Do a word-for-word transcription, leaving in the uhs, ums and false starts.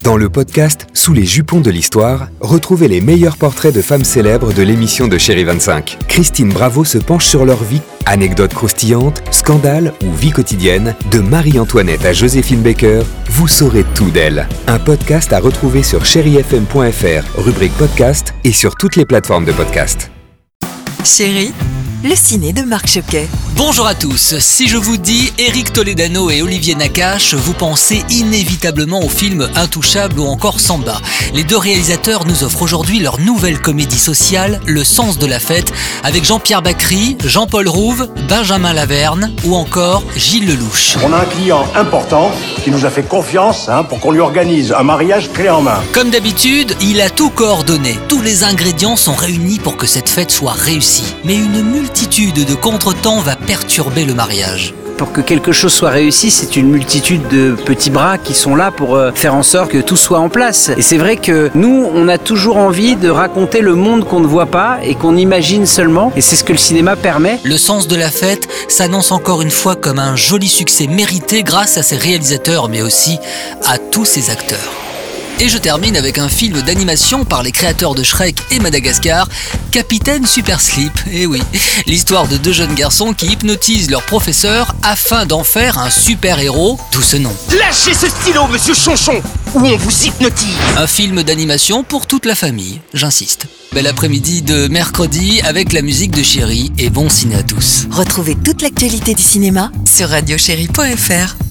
Dans le podcast Sous les jupons de l'histoire, retrouvez les meilleurs portraits de femmes célèbres de l'émission de Chérie vingt-cinq. Christine Bravo se penche sur leur vie, anecdotes croustillantes, scandales ou vie quotidienne, de Marie-Antoinette à Joséphine Baker, vous saurez tout d'elle. Un podcast à retrouver sur chéri f m point f r, rubrique podcast et sur toutes les plateformes de podcast. Chérie, le ciné de Marc Choquet. Bonjour à tous, si je vous dis Éric Toledano et Olivier Nakache, vous pensez inévitablement au film Intouchable ou encore Samba. Les deux réalisateurs nous offrent aujourd'hui leur nouvelle comédie sociale, Le sens de la fête, avec Jean-Pierre Bacry, Jean-Paul Rouve, Benjamin Laverne ou encore Gilles Lelouch. On a un client important qui nous a fait confiance hein, pour qu'on lui organise un mariage clé en main. Comme d'habitude, il a tout coordonné. Tous les ingrédients sont réunis pour que cette fête soit réussie. Mais une multitude de contretemps va perturber le mariage. Pour que quelque chose soit réussi, c'est une multitude de petits bras qui sont là pour faire en sorte que tout soit en place. Et c'est vrai que nous, on a toujours envie de raconter le monde qu'on ne voit pas et qu'on imagine seulement. Et c'est ce que le cinéma permet. Le sens de la fête s'annonce encore une fois comme un joli succès mérité grâce à ses réalisateurs, mais aussi à tous ses acteurs. Et je termine avec un film d'animation par les créateurs de Shrek et Madagascar, Capitaine Super Slip. Eh oui, l'histoire de deux jeunes garçons qui hypnotisent leur professeur afin d'en faire un super-héros, d'où ce nom. Lâchez ce stylo, monsieur Chonchon, ou on vous hypnotise. Un film d'animation pour toute la famille, j'insiste. Bel après-midi de mercredi avec la musique de Chérie et bon ciné à tous. Retrouvez toute l'actualité du cinéma sur radio chéri point f r.